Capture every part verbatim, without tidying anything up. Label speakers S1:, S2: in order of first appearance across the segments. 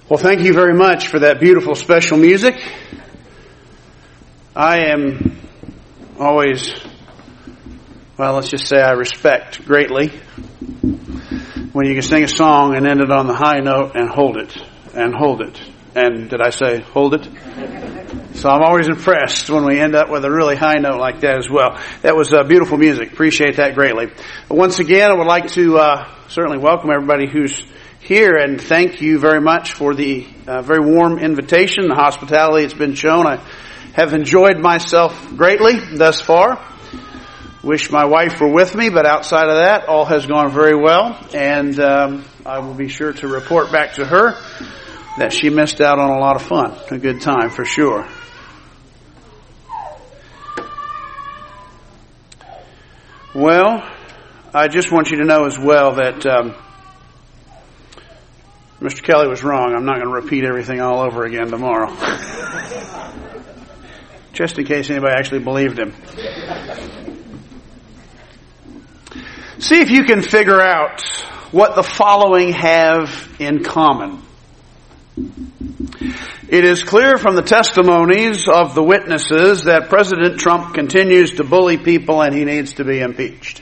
S1: Well, thank you very much for that beautiful special music. I am always, well, let's just say I respect greatly when you can sing a song and end it on the high note and hold it, and hold it. And did I say hold it? So I'm always impressed when we end up with a really high note like that as well. That was uh, beautiful music. Appreciate that greatly. Once again, I would like to uh, certainly welcome everybody who's here and thank you very much for the uh, very warm invitation, the hospitality it's been shown. I have enjoyed myself greatly thus far. Wish my wife were with me, but outside of that, all has gone very well. And um, I will be sure to report back to her that she missed out on a lot of fun, a good time for sure. Well, I just want you to know as well that um, Mister Kelly was wrong. I'm not going to repeat everything all over again tomorrow. Just in case anybody actually believed him. See if you can figure out what the following have in common. It is clear from the testimonies of the witnesses that President Trump continues to bully people and he needs to be impeached.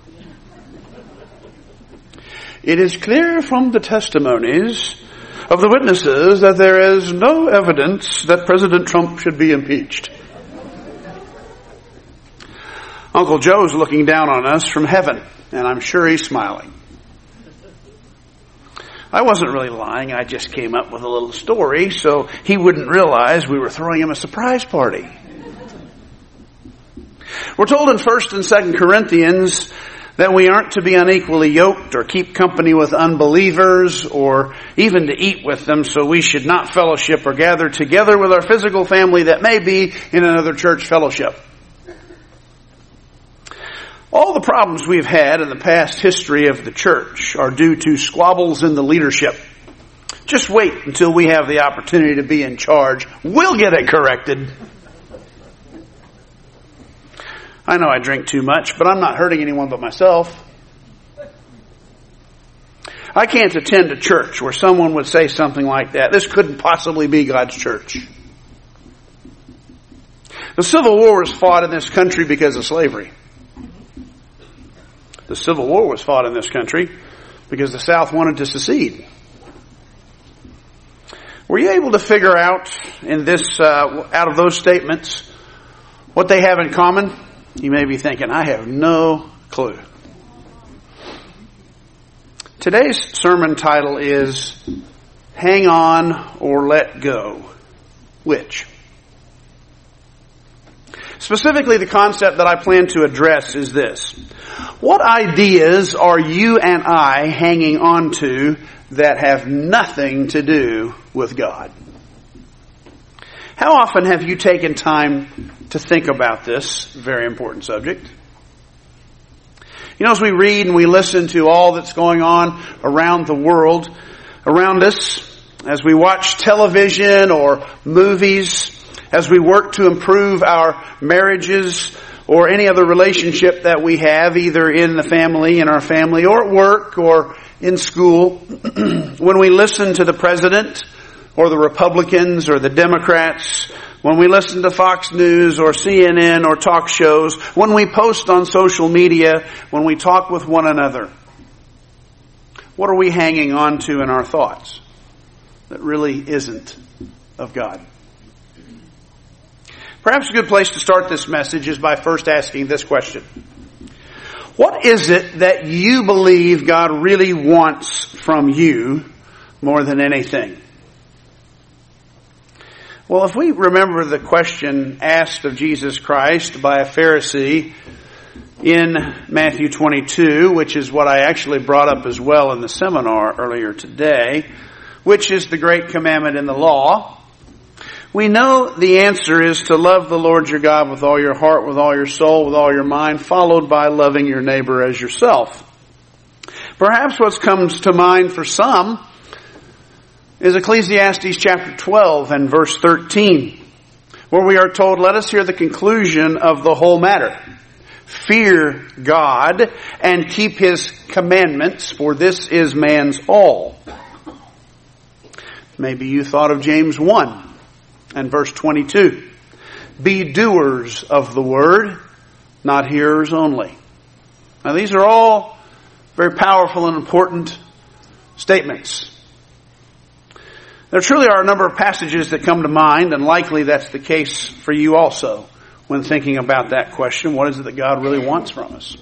S1: It is clear from the testimonies of the witnesses that there is no evidence that President Trump should be impeached. Uncle Joe's looking down on us from heaven, and I'm sure he's smiling. I wasn't really lying. I just came up with a little story so he wouldn't realize we were throwing him a surprise party. We're told in First and Second Corinthians that we aren't to be unequally yoked or keep company with unbelievers or even to eat with them, so we should not fellowship or gather together with our physical family that may be in another church fellowship. All the problems we've had in the past history of the church are due to squabbles in the leadership. Just wait until we have the opportunity to be in charge. We'll get it corrected. I know I drink too much, but I'm not hurting anyone but myself. I can't attend a church where someone would say something like that. This couldn't possibly be God's church. The Civil War was fought in this country because of slavery. The Civil War was fought in this country because the South wanted to secede. Were you able to figure out in this, uh, out of those statements, what they have in common? You may be thinking, I have no clue. Today's sermon title is Hang On or Let Go. Which? Specifically, the concept that I plan to address is this. What ideas are you and I hanging on to that have nothing to do with God? How often have you taken time to think about this very important subject? You know, as we read and we listen to all that's going on around the world, around us, as we watch television or movies, as we work to improve our marriages or any other relationship that we have, either in the family, in our family, or at work, or in school, when we listen to the president, or the Republicans, or the Democrats, when we listen to Fox News, or C N N, or talk shows, when we post on social media, when we talk with one another, what are we hanging on to in our thoughts that really isn't of God? Perhaps a good place to start this message is by first asking this question. What is it that you believe God really wants from you more than anything? Well, if we remember the question asked of Jesus Christ by a Pharisee in Matthew twenty-two, which is what I actually brought up as well in the seminar earlier today, which is the great commandment in the law, we know the answer is to love the Lord your God with all your heart, with all your soul, with all your mind, followed by loving your neighbor as yourself. Perhaps what comes to mind for some is Ecclesiastes chapter twelve and verse thirteen, where we are told, let us hear the conclusion of the whole matter. Fear God and keep His commandments, for this is man's all. Maybe you thought of James one and verse twenty-two. Be doers of the word, not hearers only. Now these are all very powerful and important statements. There truly are a number of passages that come to mind, and likely that's the case for you also when thinking about that question. What is it that God really wants from us?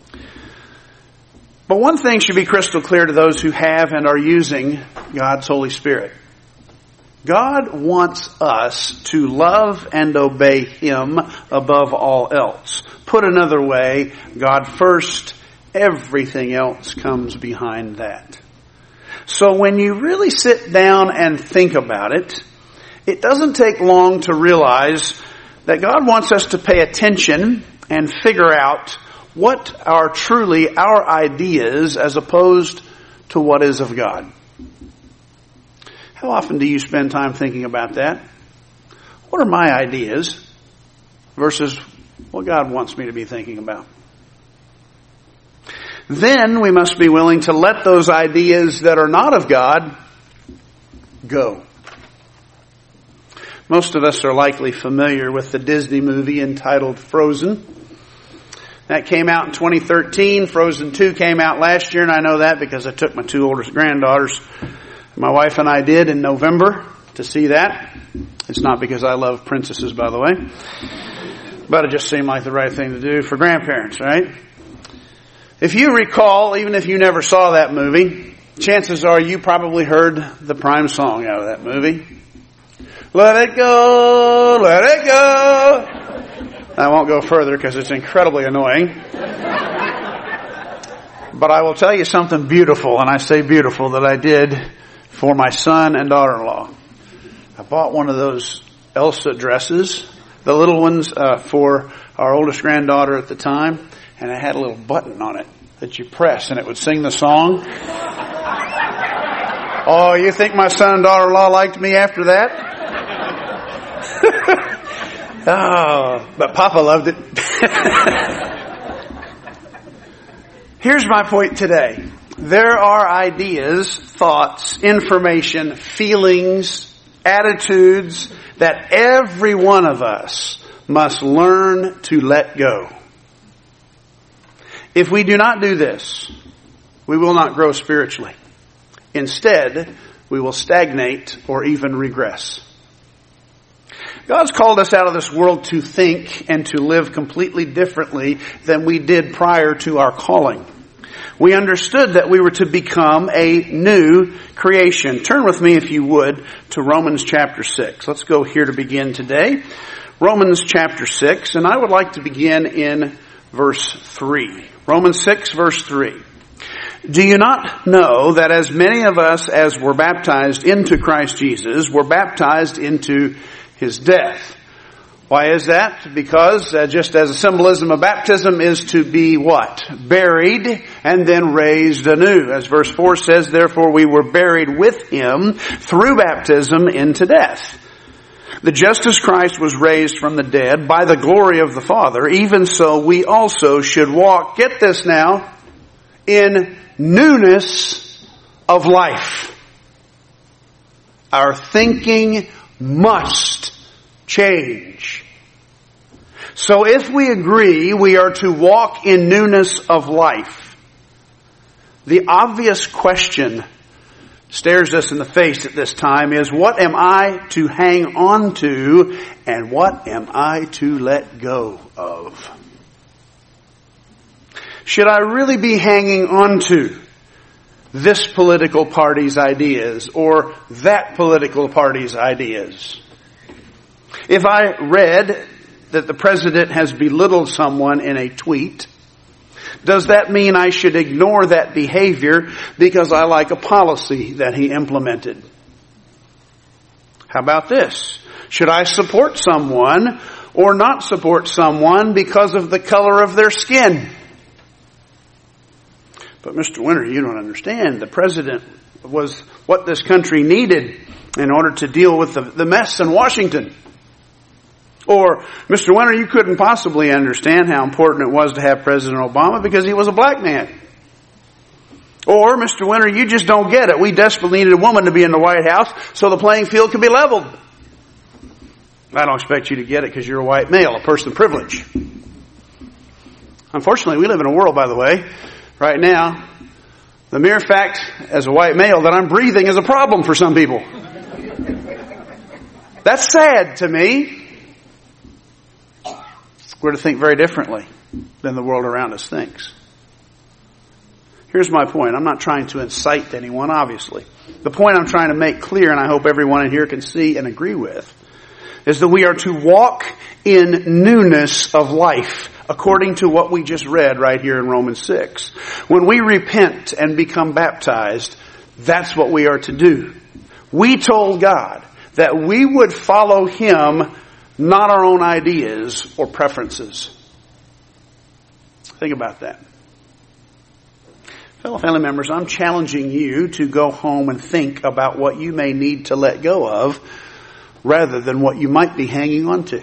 S1: But one thing should be crystal clear to those who have and are using God's Holy Spirit. God wants us to love and obey Him above all else. Put another way, God first, everything else comes behind that. So when you really sit down and think about it, it doesn't take long to realize that God wants us to pay attention and figure out what are truly our ideas as opposed to what is of God. How often do you spend time thinking about that? What are my ideas versus what God wants me to be thinking about? Then we must be willing to let those ideas that are not of God go. Most of us are likely familiar with the Disney movie entitled Frozen. That came out in twenty thirteen. Frozen two came out last year, and I know that because I took my two oldest granddaughters, my wife and I did, in November to see that. It's not because I love princesses, by the way, but it just seemed like the right thing to do for grandparents, right? If you recall, even if you never saw that movie, chances are you probably heard the prime song out of that movie. Let it go, let it go. I won't go further because it's incredibly annoying. But I will tell you something beautiful, and I say beautiful, that I did for my son and daughter-in-law. I bought one of those Elsa dresses, the little ones uh, for our oldest granddaughter at the time, and it had a little button on it that you press, and it would sing the song. Oh, you think my son and daughter-in-law liked me after that? Oh, but Papa loved it. Here's my point today. There are ideas, thoughts, information, feelings, attitudes that every one of us must learn to let go. If we do not do this, we will not grow spiritually. Instead, we will stagnate or even regress. God's called us out of this world to think and to live completely differently than we did prior to our calling. We understood that we were to become a new creation. Turn with me, if you would, to Romans chapter six. Let's go here to begin today. Romans chapter six, and I would like to begin in verse three. Romans six, verse three. Do you not know that as many of us as were baptized into Christ Jesus were baptized into His death? Why is that? Because uh, just as a symbolism of baptism is to be what? Buried and then raised anew. As verse four says, therefore we were buried with Him through baptism into death. That just as Christ was raised from the dead by the glory of the Father, even so we also should walk, get this now, in newness of life. Our thinking must change. So if we agree we are to walk in newness of life, the obvious question stares us in the face at this time is, what am I to hang on to and what am I to let go of? Should I really be hanging on to this political party's ideas or that political party's ideas? If I read that the president has belittled someone in a tweet, does that mean I should ignore that behavior because I like a policy that he implemented? How about this? Should I support someone or not support someone because of the color of their skin? But Mister Winter, you don't understand. The president was what this country needed in order to deal with the, the mess in Washington. Or, Mister Winter, you couldn't possibly understand how important it was to have President Obama because he was a black man. Or, Mister Winter, you just don't get it. We desperately needed a woman to be in the White House so the playing field could be leveled. I don't expect you to get it because you're a white male, a person of privilege. Unfortunately, we live in a world, by the way, right now, the mere fact as a white male that I'm breathing is a problem for some people. That's sad to me. We're to think very differently than the world around us thinks. Here's my point. I'm not trying to incite anyone, obviously. The point I'm trying to make clear, and I hope everyone in here can see and agree with, is that we are to walk in newness of life, according to what we just read right here in Romans six. When we repent and become baptized, that's what we are to do. We told God that we would follow Him, not our own ideas or preferences. Think about that. Fellow family members, I'm challenging you to go home and think about what you may need to let go of rather than what you might be hanging on to.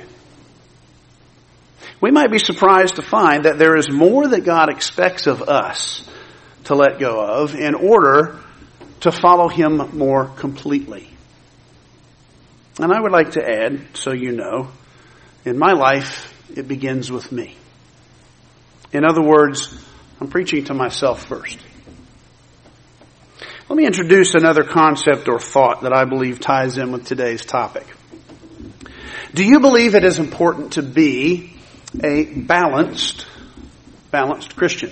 S1: We might be surprised to find that there is more that God expects of us to let go of in order to follow Him more completely. And I would like to add, so you know, in my life, it begins with me. In other words, I'm preaching to myself first. Let me introduce another concept or thought that I believe ties in with today's topic. Do you believe it is important to be a balanced, balanced Christian?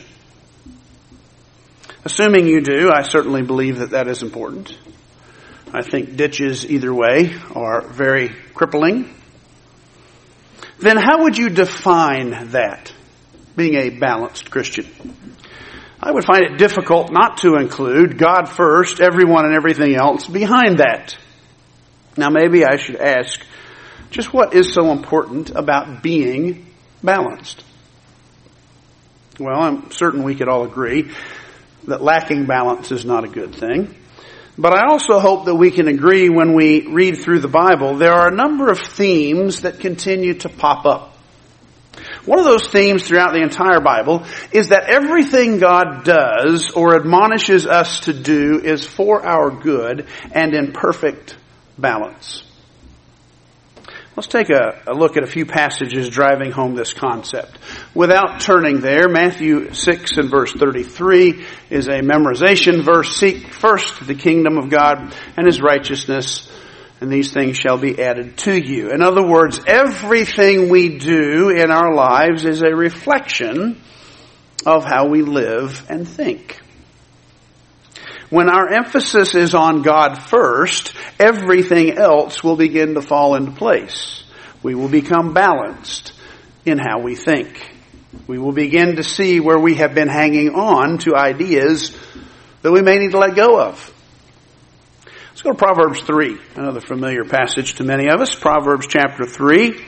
S1: Assuming you do, I certainly believe that that is important. I think ditches either way are very crippling. Then how would you define that, being a balanced Christian? I would find it difficult not to include God first, everyone and everything else behind that. Now maybe I should ask, just what is so important about being balanced? Well, I'm certain we could all agree that lacking balance is not a good thing. But I also hope that we can agree when we read through the Bible, there are a number of themes that continue to pop up. One of those themes throughout the entire Bible is that everything God does or admonishes us to do is for our good and in perfect balance. Let's take a, a look at a few passages driving home this concept. Without turning there, Matthew six and verse thirty-three is a memorization verse. Seek first the kingdom of God and His righteousness, and these things shall be added to you. In other words, everything we do in our lives is a reflection of how we live and think. When our emphasis is on God first, everything else will begin to fall into place. We will become balanced in how we think. We will begin to see where we have been hanging on to ideas that we may need to let go of. Let's go to Proverbs three, another familiar passage to many of us. Proverbs chapter three.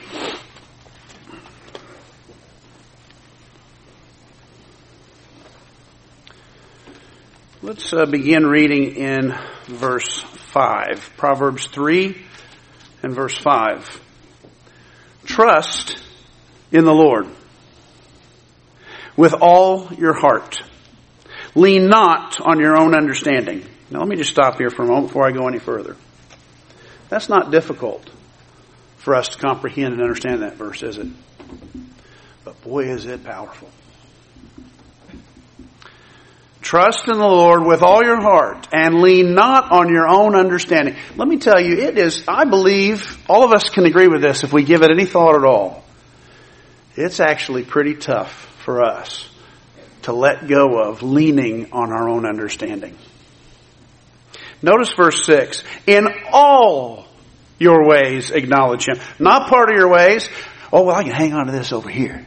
S1: Let's uh, begin reading in verse five. Proverbs three and verse five. Trust in the Lord with all your heart. Lean not on your own understanding. Now let me just stop here for a moment before I go any further. That's not difficult for us to comprehend and understand that verse, is it? But boy, is it powerful. Trust in the Lord with all your heart and lean not on your own understanding. Let me tell you, it is, I believe, all of us can agree with this if we give it any thought at all. It's actually pretty tough for us to let go of leaning on our own understanding. Notice verse six. In all your ways acknowledge Him. Not part of your ways. Oh, well, I can hang on to this over here.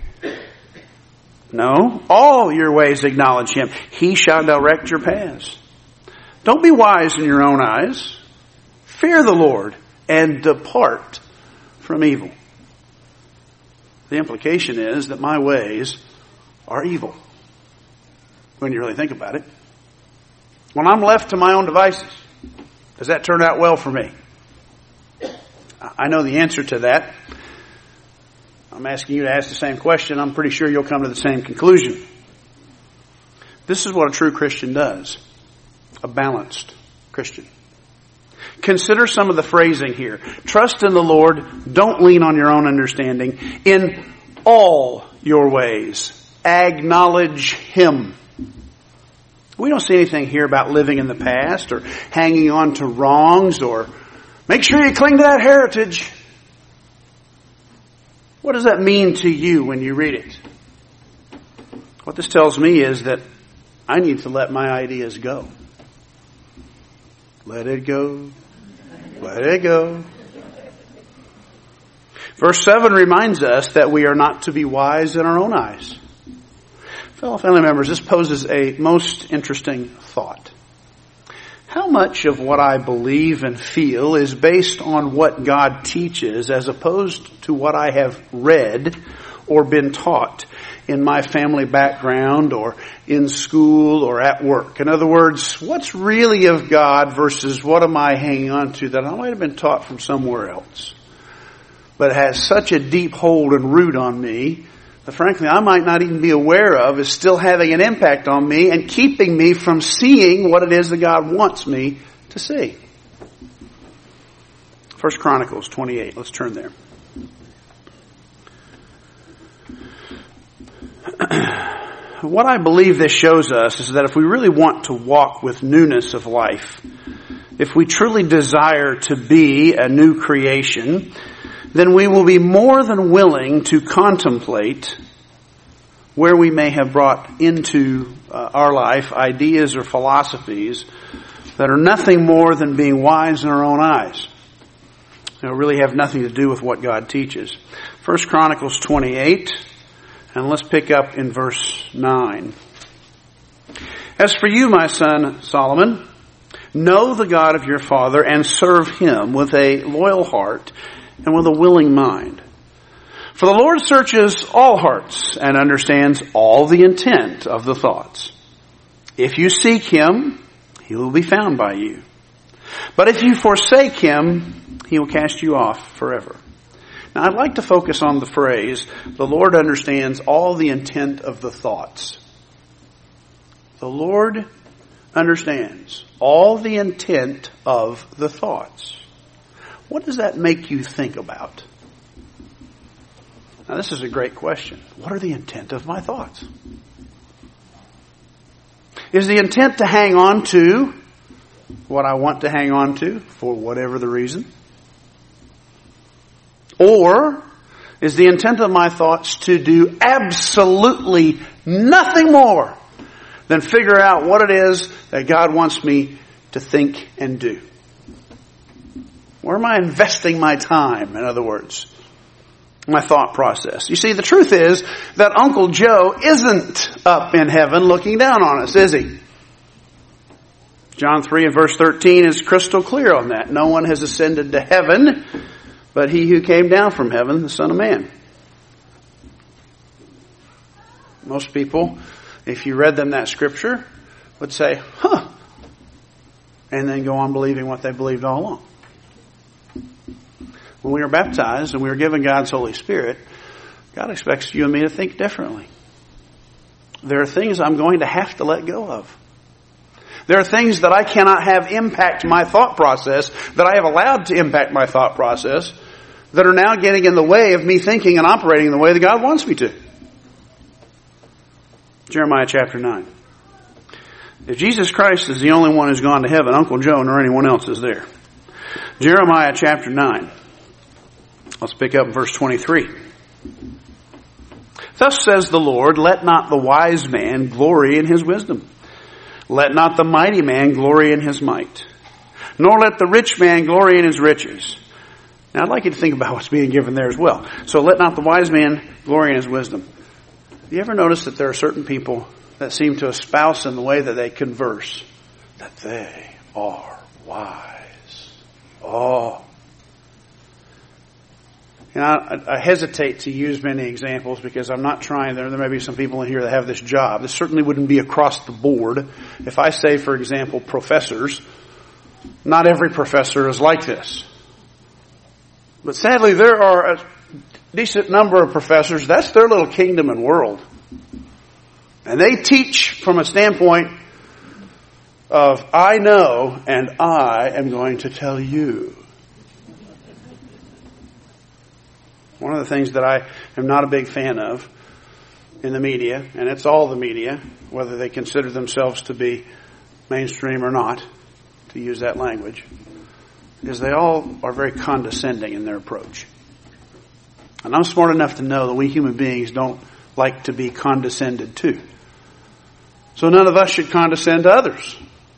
S1: No, all your ways acknowledge Him. He shall direct your paths. Don't be wise in your own eyes. Fear the Lord and depart from evil. The implication is that my ways are evil. When you really think about it. When I'm left to my own devices, does that turn out well for me? I know the answer to that. I'm asking you to ask the same question. I'm pretty sure you'll come to the same conclusion. This is what a true Christian does. A balanced Christian. Consider some of the phrasing here. Trust in the Lord. Don't lean on your own understanding. In all your ways, acknowledge Him. We don't see anything here about living in the past or hanging on to wrongs or make sure you cling to that heritage. What does that mean to you when you read it? What this tells me is that I need to let my ideas go. Let it go. Let it go. Verse seven reminds us that we are not to be wise in our own eyes. Fellow family members, this poses a most interesting thought. How much of what I believe and feel is based on what God teaches as opposed to what I have read or been taught in my family background or in school or at work? In other words, what's really of God versus what am I hanging on to that I might have been taught from somewhere else, but has such a deep hold and root on me that frankly I might not even be aware of is still having an impact on me and keeping me from seeing what it is that God wants me to see. First Chronicles twenty-eight. Let's turn there. What I believe this shows us is that if we really want to walk with newness of life, if we truly desire to be a new creation, then we will be more than willing to contemplate where we may have brought into uh, our life ideas or philosophies that are nothing more than being wise in our own eyes. They really have nothing to do with what God teaches. First Chronicles twenty-eight, and let's pick up in verse nine. As for you, my son Solomon, know the God of your father and serve Him with a loyal heart and with a willing mind. For the Lord searches all hearts and understands all the intent of the thoughts. If you seek Him, He will be found by you. But if you forsake Him, He will cast you off forever. Now I'd like to focus on the phrase, the Lord understands all the intent of the thoughts. The Lord understands all the intent of the thoughts. What does that make you think about? Now this is a great question. What are the intent of my thoughts? Is the intent to hang on to what I want to hang on to for whatever the reason? Or is the intent of my thoughts to do absolutely nothing more than figure out what it is that God wants me to think and do? Where am I investing my time, in other words? My thought process. You see, the truth is that Uncle Joe isn't up in heaven looking down on us, is he? John three and verse thirteen is crystal clear on that. No one has ascended to heaven but He who came down from heaven, the Son of Man. Most people, if you read them that scripture, would say, huh, and then go on believing what they believed all along. When we are baptized and we are given God's Holy Spirit, God expects you and me to think differently. There are things I'm going to have to let go of. There are things that I cannot have impact my thought process, that I have allowed to impact my thought process, that are now getting in the way of me thinking and operating the way that God wants me to. Jeremiah chapter nine. If Jesus Christ is the only one who's gone to heaven, Uncle Joe nor anyone else is there. Jeremiah chapter nine. Let's pick up in verse twenty-three. Thus says the Lord, let not the wise man glory in his wisdom. Let not the mighty man glory in his might. Nor let the rich man glory in his riches. Now I'd like you to think about what's being given there as well. So let not the wise man glory in his wisdom. Have you ever noticed that there are certain people that seem to espouse in the way that they converse that they are wise? Oh. And I, I hesitate to use many examples because I'm not trying, there, there may be some people in here that have this job. This certainly wouldn't be across the board. If I say, for example, professors, not every professor is like this. But sadly, there are a decent number of professors, that's their little kingdom and world. And they teach from a standpoint of, I know and I am going to tell you. One of the things that I am not a big fan of in the media, and it's all the media, whether they consider themselves to be mainstream or not, to use that language, is they all are very condescending in their approach. And I'm smart enough to know that we human beings don't like to be condescended to. So none of us should condescend to others.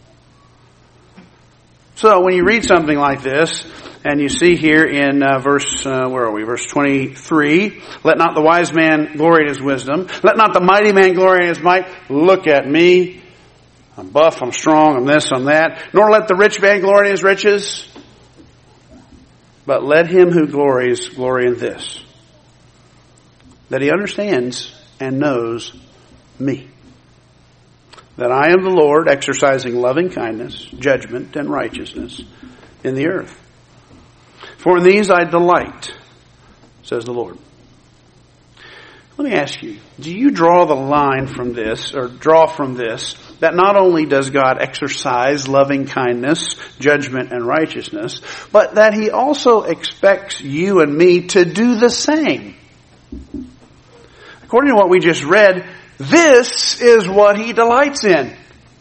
S1: So when you read something like this, and you see here in uh, verse, uh, where are we? Verse twenty-three, let not the wise man glory in his wisdom. Let not the mighty man glory in his might. Look at me. I'm buff, I'm strong, I'm this, I'm that. Nor let the rich man glory in his riches. But let him who glories glory in this, that he understands and knows me. That I am the Lord, exercising loving kindness, judgment, and righteousness in the earth. For in these I delight, says the Lord. Let me ask you, do you draw the line from this, or draw from this, that not only does God exercise loving kindness, judgment, and righteousness, but that He also expects you and me to do the same? According to what we just read, this is what He delights in.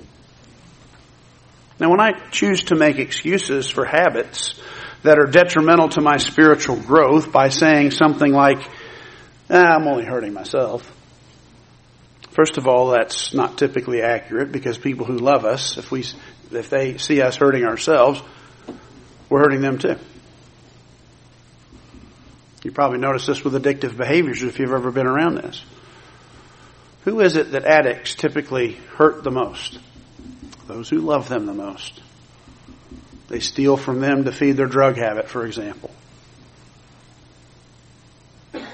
S1: Now, when I choose to make excuses for habits that are detrimental to my spiritual growth by saying something like, ah, I'm only hurting myself. First of all, that's not typically accurate, because people who love us, if we, if they see us hurting ourselves, we're hurting them too. You probably noticed this with addictive behaviors if you've ever been around this. Who is it that addicts typically hurt the most? Those who love them the most. They steal from them to feed their drug habit, for example. You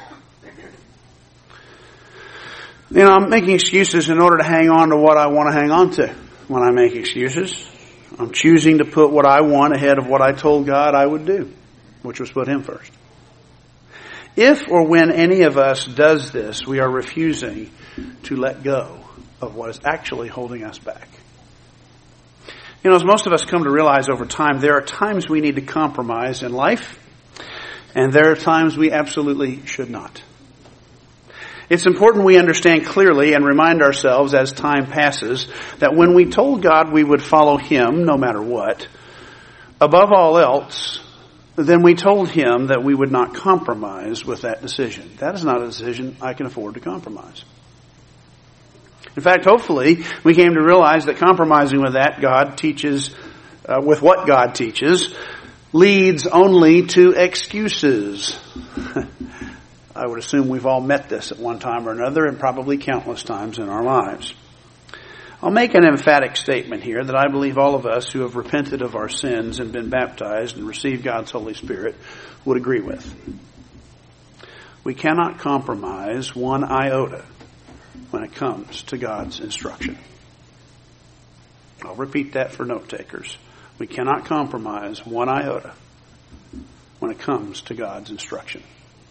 S1: know, I'm making excuses in order to hang on to what I want to hang on to. When I make excuses, I'm choosing to put what I want ahead of what I told God I would do, which was put Him first. If or when any of us does this, we are refusing to let go of what is actually holding us back. You know, as most of us come to realize over time, there are times we need to compromise in life, and there are times we absolutely should not. It's important we understand clearly and remind ourselves as time passes that when we told God we would follow Him no matter what, above all else, then we told Him that we would not compromise with that decision. That is not a decision I can afford to compromise. In fact, hopefully, we came to realize that compromising with that God teaches, uh, with what God teaches, leads only to excuses. I would assume we've all met this at one time or another, and probably countless times in our lives. I'll make an emphatic statement here that I believe all of us who have repented of our sins and been baptized and received God's Holy Spirit would agree with. We cannot compromise one iota when it comes to God's instruction. I'll repeat that for note takers. We cannot compromise one iota when it comes to God's instruction.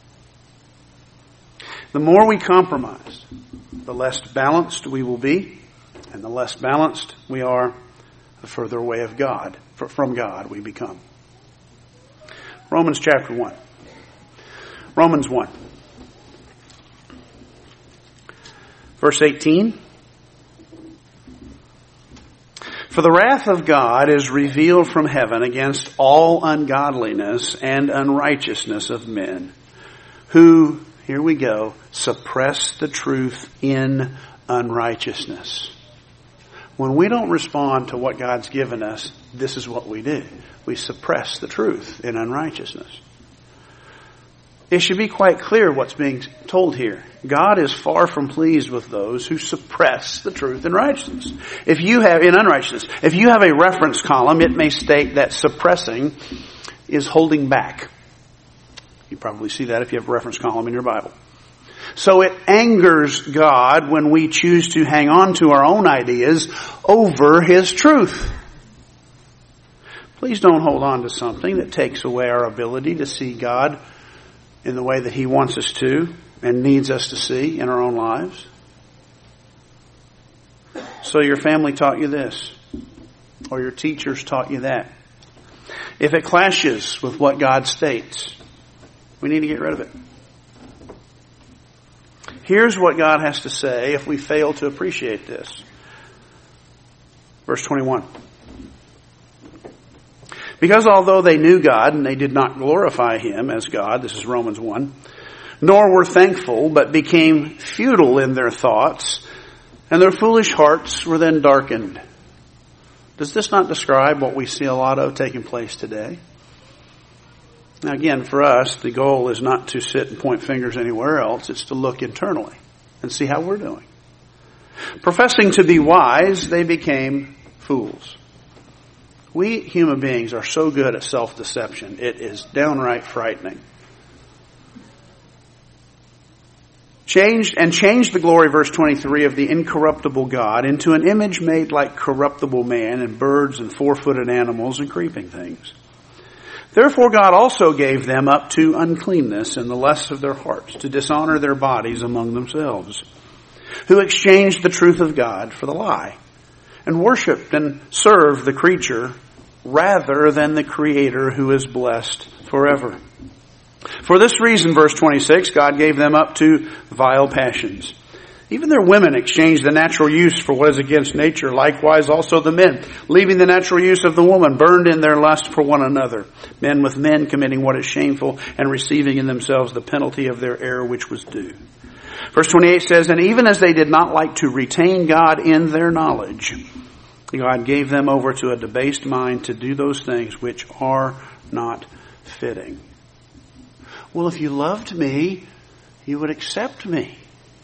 S1: The more we compromise, the less balanced we will be, and the less balanced we are, the further away of God, from God we become. Romans chapter one. Romans one. Verse eighteen. For the wrath of God is revealed from heaven against all ungodliness and unrighteousness of men, who, here we go, suppress the truth in unrighteousness. When we don't respond to what God's given us, this is what we do. We suppress the truth in unrighteousness. It should be quite clear what's being told here. God is far from pleased with those who suppress the truth in righteousness. If you have, in unrighteousness, if you have a reference column, it may state that suppressing is holding back. You probably see that if you have a reference column in your Bible. So it angers God when we choose to hang on to our own ideas over His truth. Please don't hold on to something that takes away our ability to see God in the way that He wants us to and needs us to see in our own lives. So your family taught you this, or your teachers taught you that. If it clashes with what God states, we need to get rid of it. Here's what God has to say if we fail to appreciate this. Verse twenty-one. Because although they knew God and they did not glorify Him as God, this is Romans one, nor were thankful, but became futile in their thoughts, and their foolish hearts were then darkened. Does this not describe what we see a lot of taking place today? Now again, for us, the goal is not to sit and point fingers anywhere else. It's to look internally and see how we're doing. Professing to be wise, they became fools. We human beings are so good at self-deception. It is downright frightening. Changed and changed the glory, verse twenty-three, of the incorruptible God into an image made like corruptible man and birds and four-footed animals and creeping things. Therefore God also gave them up to uncleanness in the lusts of their hearts, to dishonor their bodies among themselves, who exchanged the truth of God for the lie, and worshipped and served the creature rather than the Creator, who is blessed forever. For this reason, verse twenty-six, God gave them up to vile passions. Even their women exchanged the natural use for what is against nature. Likewise also the men, leaving the natural use of the woman, burned in their lust for one another. Men with men committing what is shameful, and receiving in themselves the penalty of their error which was due. Verse twenty-eight says, and even as they did not like to retain God in their knowledge, God gave them over to a debased mind to do those things which are not fitting. Well, if you loved me, you would accept me.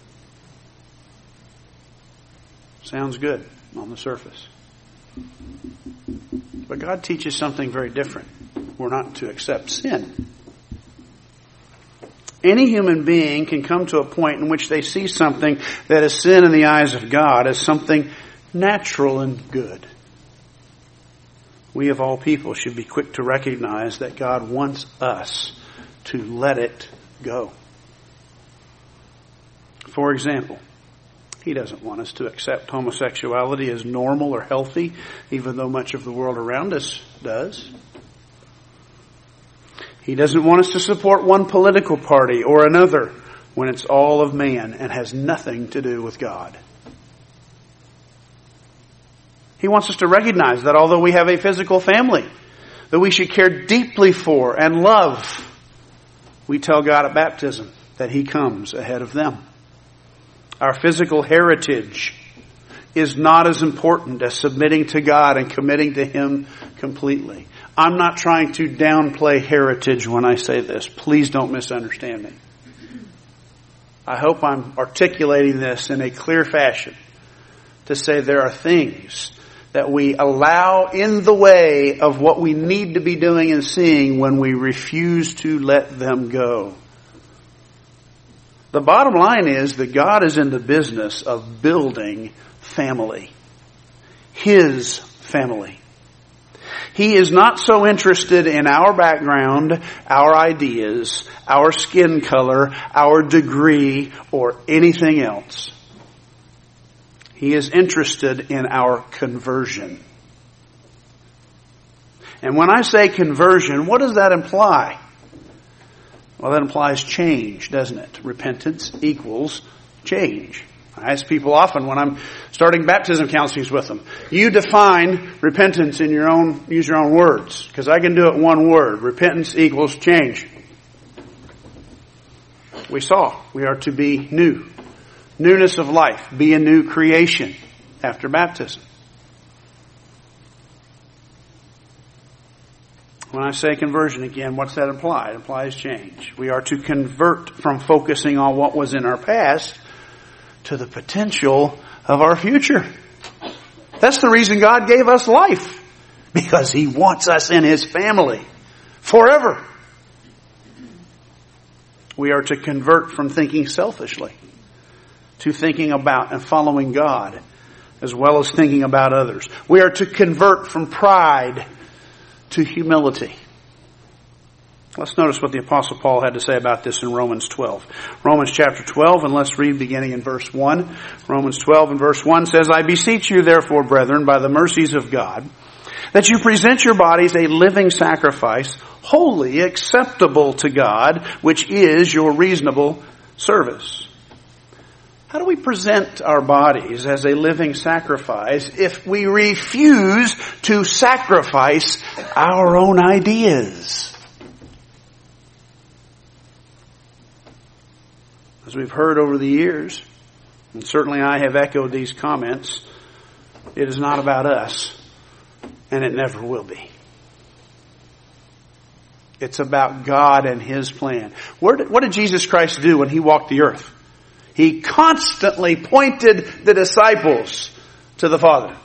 S1: Sounds good on the surface. But God teaches something very different. We're not to accept sin. Any human being can come to a point in which they see something that is sin in the eyes of God as something natural and good. We of all people should be quick to recognize that God wants us to let it go. For example, He doesn't want us to accept homosexuality as normal or healthy, even though much of the world around us does. He doesn't want us to support one political party or another when it's all of man and has nothing to do with God. He wants us to recognize that although we have a physical family that we should care deeply for and love, we tell God at baptism that He comes ahead of them. Our physical heritage is not as important as submitting to God and committing to Him completely. I'm not trying to downplay heritage when I say this. Please don't misunderstand me. I hope I'm articulating this in a clear fashion to say there are things that we allow in the way of what we need to be doing and seeing when we refuse to let them go. The bottom line is that God is in the business of building family. His family. He is not so interested in our background, our ideas, our skin color, our degree, or anything else. He is interested in our conversion. And when I say conversion, what does that imply? Well, that implies change, doesn't it? Repentance equals change. I ask people often when I'm starting baptism counselings with them, you define repentance in your own, use your own words, because I can do it one word. Repentance equals change. We saw we are to be new. Newness of life. Be a new creation after baptism. When I say conversion again, what's that imply? It implies change. We are to convert from focusing on what was in our past to the potential of our future. That's the reason God gave us life. Because He wants us in His family forever. We are to convert from thinking selfishly to thinking about and following God as well as thinking about others. We are to convert from pride to humility. Let's notice what the Apostle Paul had to say about this in Romans twelve. Romans chapter twelve, and let's read beginning in verse one. Romans twelve and verse one says, I beseech you therefore, brethren, by the mercies of God, that you present your bodies a living sacrifice, holy, acceptable to God, which is your reasonable service. How do we present our bodies as a living sacrifice if we refuse to sacrifice our own ideas? As we've heard over the years, and certainly I have echoed these comments, it is not about us, and it never will be. It's about God and His plan. What did, what did Jesus Christ do when He walked the earth? He constantly pointed the disciples to the Father.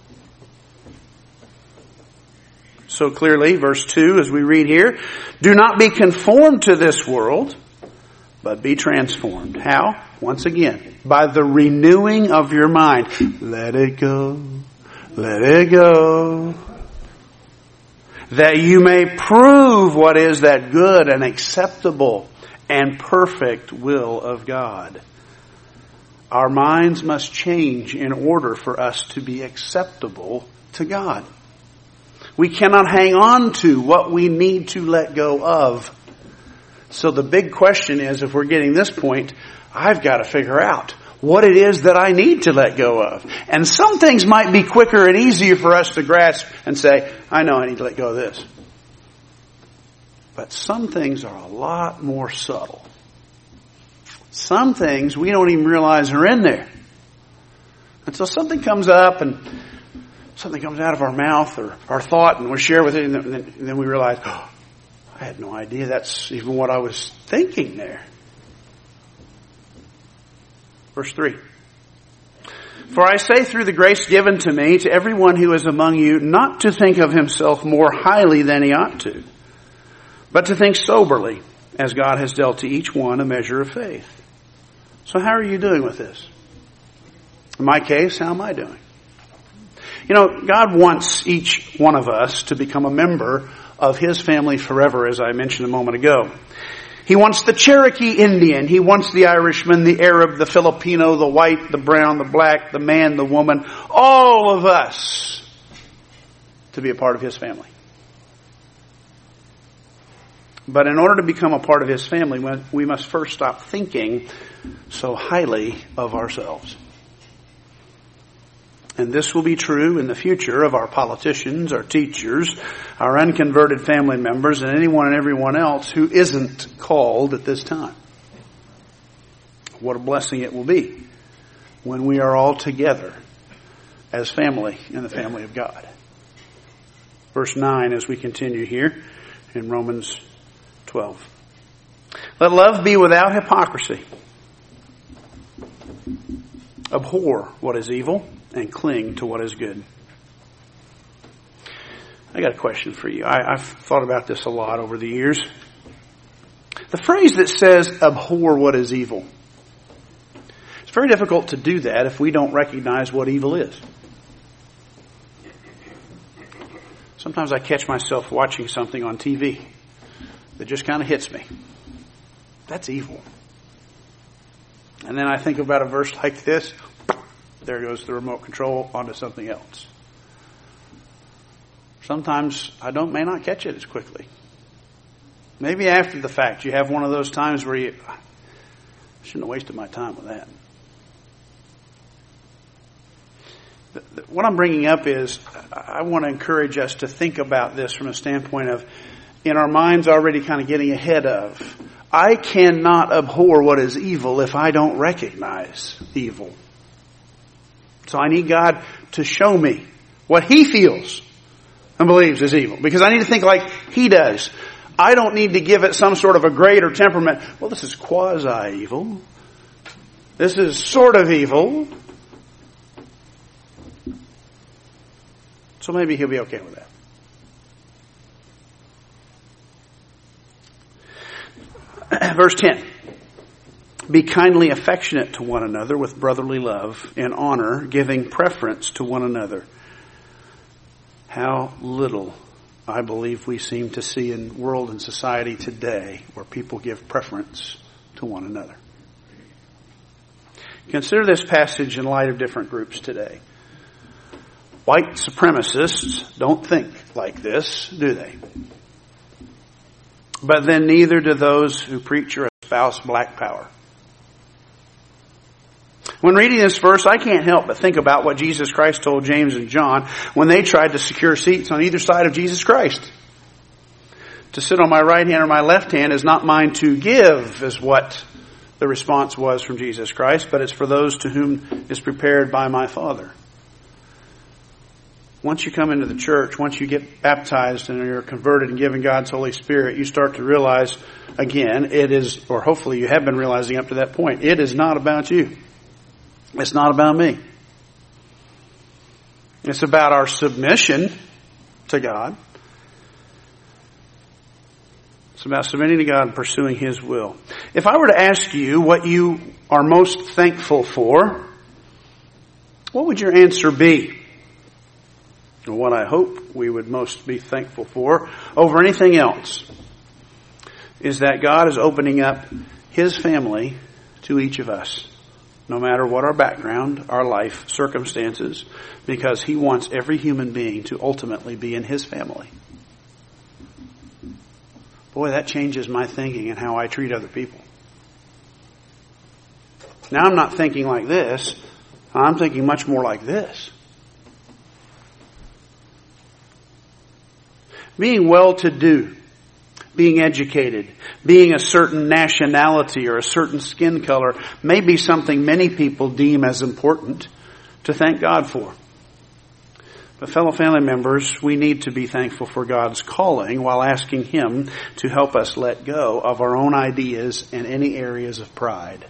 S1: So clearly, verse two, as we read here, do not be conformed to this world, but be transformed. How? Once again, by the renewing of your mind. Let it go. Let it go. That you may prove what is that good and acceptable and perfect will of God. Our minds must change in order for us to be acceptable to God. We cannot hang on to what we need to let go of. So the big question is, if we're getting this point, I've got to figure out what it is that I need to let go of. And some things might be quicker and easier for us to grasp and say, I know I need to let go of this. But some things are a lot more subtle. Some things we don't even realize are in there. Until something comes up and something comes out of our mouth or our thought and we share with it, and then, and then we realize, oh, I had no idea that's even what I was thinking there. Verse three. For I say through the grace given to me to everyone who is among you not to think of himself more highly than he ought to, but to think soberly, as God has dealt to each one a measure of faith. So how are you doing with this? In my case, how am I doing? You know, God wants each one of us to become a member of His family forever, as I mentioned a moment ago. He wants the Cherokee Indian. He wants the Irishman, the Arab, the Filipino, the white, the brown, the black, the man, the woman, all of us to be a part of His family. But in order to become a part of His family, we must first stop thinking so highly of ourselves. And this will be true in the future of our politicians, our teachers, our unconverted family members, and anyone and everyone else who isn't called at this time. What a blessing it will be when we are all together as family in the family of God. Verse nine, as we continue here in Romans twelve. Let love be without hypocrisy. Abhor what is evil and cling to what is good. I got a question for you. I, I've thought about this a lot over the years. The phrase that says abhor what is evil. It's very difficult to do that if we don't recognize what evil is. Sometimes I catch myself watching something on T V that just kind of hits me. That's evil. And then I think about a verse like this. There goes the remote control onto something else. Sometimes I don't may not catch it as quickly. Maybe after the fact, you have one of those times where you, I shouldn't have wasted my time with that. What I'm bringing up is I want to encourage us to think about this from a standpoint of, in our minds already kind of getting ahead of, I cannot abhor what is evil if I don't recognize evil. So I need God to show me what He feels and believes is evil. Because I need to think like He does. I don't need to give it some sort of a grade or temperament. Well, this is quasi-evil. This is sort of evil. So maybe He'll be okay with that. Verse ten. Be kindly affectionate to one another with brotherly love and honor, giving preference to one another. How little I believe we seem to see in world and society today, where people give preference to one another. Consider this passage in light of different groups today. White supremacists don't think like this, do they? But then neither do those who preach or espouse black power. When reading this verse, I can't help but think about what Jesus Christ told James and John when they tried to secure seats on either side of Jesus Christ. To sit on my right hand or my left hand is not mine to give, is what the response was from Jesus Christ, but it's for those to whom is prepared by my Father. Once you come into the church, once you get baptized and you're converted and given God's Holy Spirit, you start to realize, again, it is, or hopefully you have been realizing up to that point, it is not about you. It's not about me. It's about our submission to God. It's about submitting to God and pursuing His will. If I were to ask you what you are most thankful for, what would your answer be? Or what I hope we would most be thankful for over anything else is that God is opening up His family to each of us, no matter what our background, our life, circumstances, because He wants every human being to ultimately be in His family. Boy, that changes my thinking and how I treat other people. Now I'm not thinking like this. I'm thinking much more like this. Being well-to-do, being educated, being a certain nationality or a certain skin color may be something many people deem as important to thank God for. But fellow family members, we need to be thankful for God's calling while asking Him to help us let go of our own ideas and any areas of pride.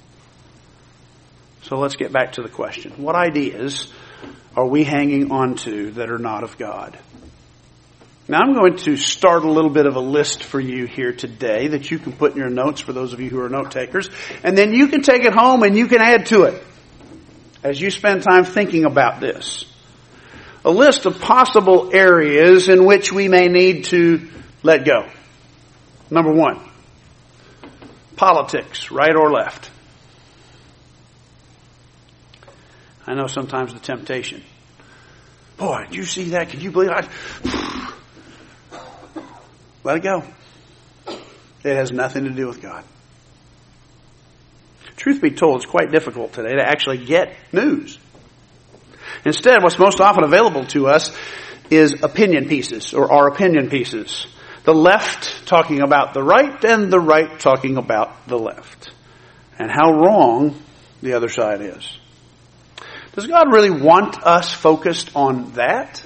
S1: So let's get back to the question. What ideas are we hanging on to that are not of God? Now I'm going to start a little bit of a list for you here today that you can put in your notes for those of you who are note takers. And then you can take it home and you can add to it as you spend time thinking about this. A list of possible areas in which we may need to let go. Number one, politics, right or left. I know sometimes the temptation. Boy, did you see that? Can you believe it? Let it go. It has nothing to do with God. Truth be told, it's quite difficult today to actually get news. Instead, what's most often available to us is opinion pieces, or our opinion pieces. The left talking about the right, and the right talking about the left. And how wrong the other side is. Does God really want us focused on that?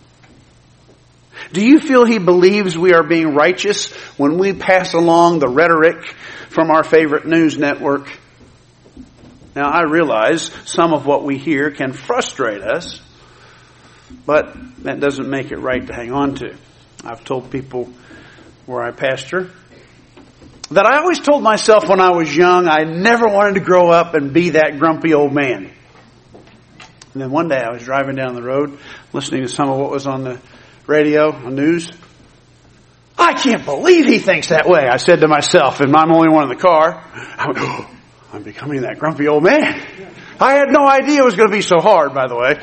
S1: Do you feel He believes we are being righteous when we pass along the rhetoric from our favorite news network? Now, I realize some of what we hear can frustrate us, but that doesn't make it right to hang on to. I've told people where I pastor that I always told myself when I was young I never wanted to grow up and be that grumpy old man. And then one day I was driving down the road listening to some of what was on the radio, on news. I can't believe he thinks that way, I said to myself, and I'm the only one in the car. I went, oh, I'm becoming that grumpy old man. I had no idea it was going to be so hard, by the way.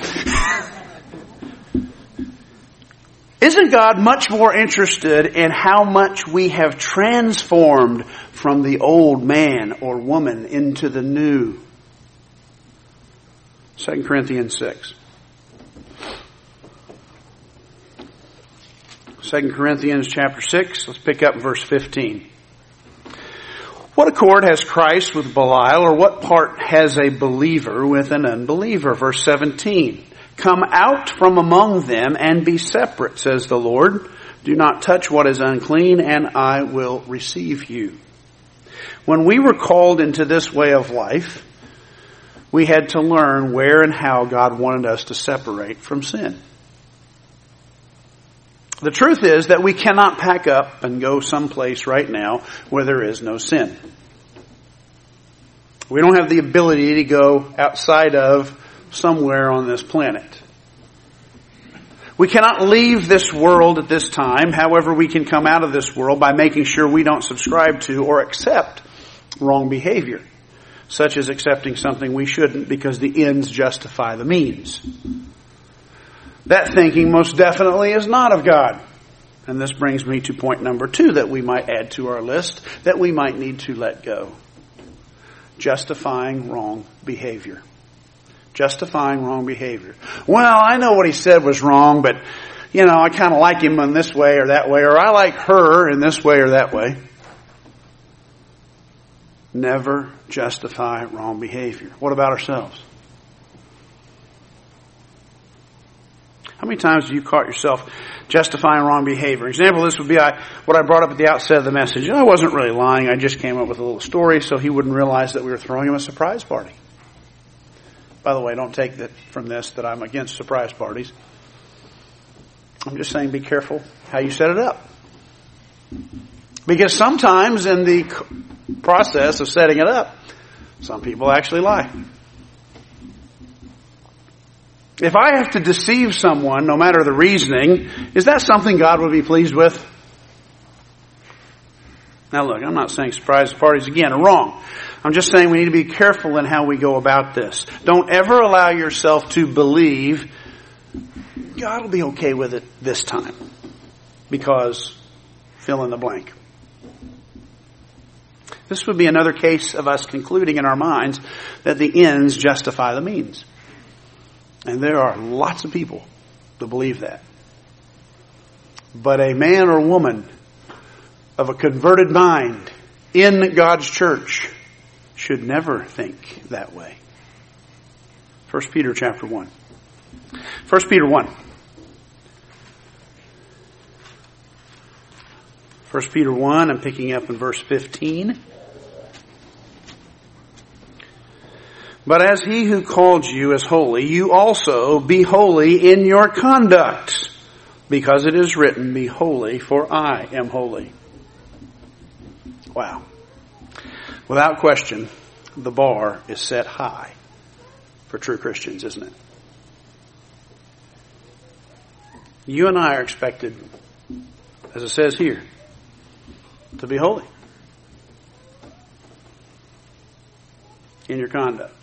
S1: Isn't God much more interested in how much we have transformed from the old man or woman into the new? Second Corinthians six. Second Corinthians chapter six, let's pick up verse fifteen. What accord has Christ with Belial, or what part has a believer with an unbeliever? Verse seventeen. Come out from among them and be separate, says the Lord. Do not touch what is unclean, and I will receive you. When we were called into this way of life, we had to learn where and how God wanted us to separate from sin. The truth is that we cannot pack up and go someplace right now where there is no sin. We don't have the ability to go outside of somewhere on this planet. We cannot leave this world at this time. However, we can come out of this world by making sure we don't subscribe to or accept wrong behavior, such as accepting something we shouldn't because the ends justify the means. That thinking most definitely is not of God. And this brings me to point number two that we might add to our list, that we might need to let go. Justifying wrong behavior. Justifying wrong behavior. Well, I know what he said was wrong, but, you know, I kind of like him in this way or that way, or I like her in this way or that way. Never justify wrong behavior. What about ourselves? How many times have you caught yourself justifying wrong behavior? Example, this would be I, what I brought up at the outset of the message. I wasn't really lying. I just came up with a little story so he wouldn't realize that we were throwing him a surprise party. By the way, don't take that from this that I'm against surprise parties. I'm just saying be careful how you set it up. Because sometimes in the process of setting it up, some people actually lie. If I have to deceive someone, no matter the reasoning, is that something God would be pleased with? Now look, I'm not saying surprise parties again are wrong. I'm just saying we need to be careful in how we go about this. Don't ever allow yourself to believe God will be okay with it this time. Because fill in the blank. This would be another case of us concluding in our minds that the ends justify the means. And there are lots of people that believe that. But a man or woman of a converted mind in God's church should never think that way. First Peter chapter one. First Peter one. First Peter one, I'm picking up in verse fifteen. But as he who called you is holy, you also be holy in your conduct, because it is written, be holy, for I am holy. Wow. Without question, the bar is set high for true Christians, isn't it? You and I are expected, as it says here, to be holy in your conduct.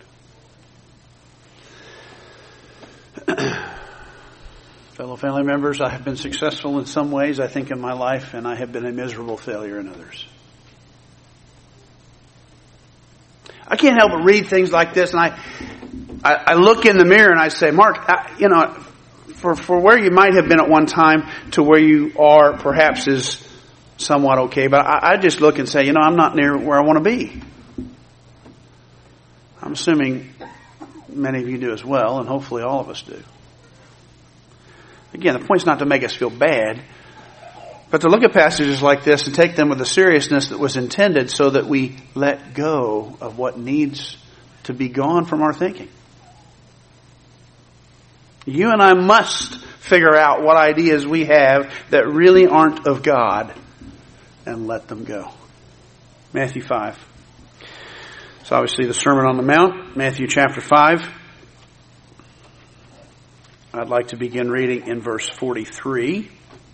S1: Fellow family members, I have been successful in some ways, I think, in my life, and I have been a miserable failure in others. I can't help but read things like this, and I, I, I look in the mirror and I say, Mark, I, you know, for, for where you might have been at one time to where you are perhaps is somewhat okay, but I, I just look and say, you know, I'm not near where I want to be. I'm assuming many of you do as well, and hopefully all of us do. Again, the point's not to make us feel bad, but to look at passages like this and take them with the seriousness that was intended so that we let go of what needs to be gone from our thinking. You and I must figure out what ideas we have that really aren't of God and let them go. Matthew five. It's obviously the Sermon on the Mount, Matthew chapter five. I'd like to begin reading in verse forty-three.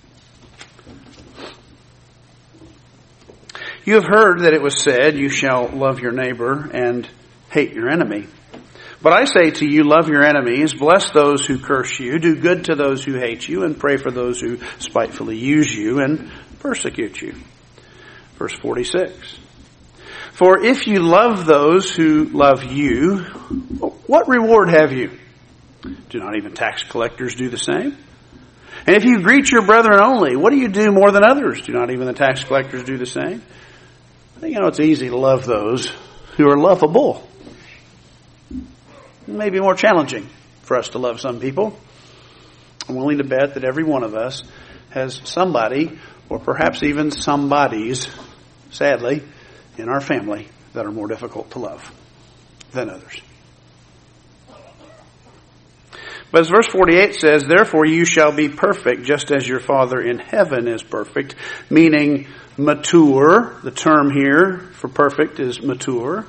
S1: You have heard that it was said, you shall love your neighbor and hate your enemy. But I say to you, love your enemies, bless those who curse you, do good to those who hate you, and pray for those who spitefully use you and persecute you. Verse forty-six. For if you love those who love you, what reward have you? Do not even tax collectors do the same? And if you greet your brethren only, what do you do more than others? Do not even the tax collectors do the same? I think, you know, it's easy to love those who are lovable. It may be more challenging for us to love some people. I'm willing to bet that every one of us has somebody, or perhaps even somebodies, sadly, in our family that are more difficult to love than others. But as verse forty-eight says, therefore you shall be perfect just as your Father in heaven is perfect, meaning mature. The term here for perfect is mature.